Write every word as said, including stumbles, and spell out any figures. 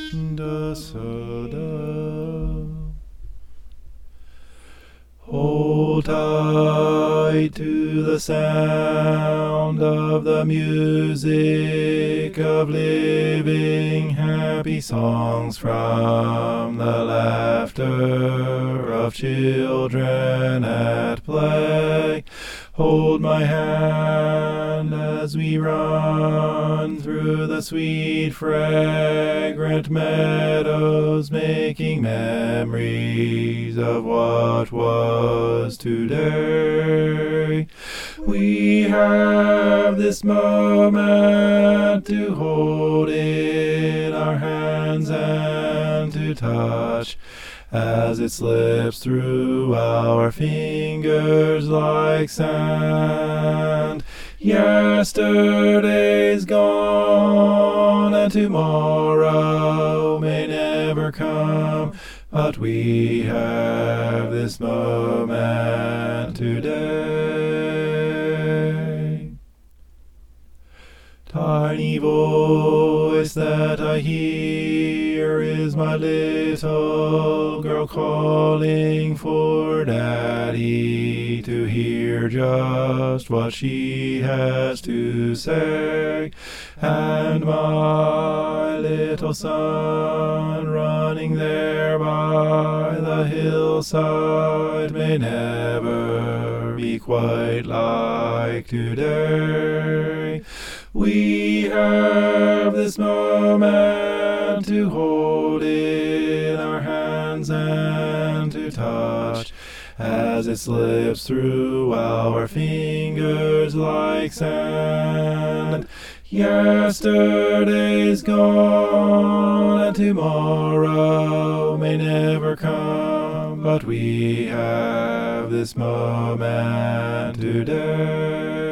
da sa da. Hold tight to the sound of the music of living happy songs from the laughter of children at play. Hold my hand as we run through the sweet fragrant meadows, making memories of what was today. We have this moment to hold in our hands and to touch as it slips through our fingers like sand. Yesterday's gone and tomorrow may never come, but we have this moment today. Tiny voice that I hear is my little girl calling for Daddy to hear just what she has to say. And my little son running there by the hillside may never be quite like today. We have this moment to hold in our hands and to touch as it slips through our fingers like sand. Yesterday's gone and tomorrow may never come, but we have this moment today.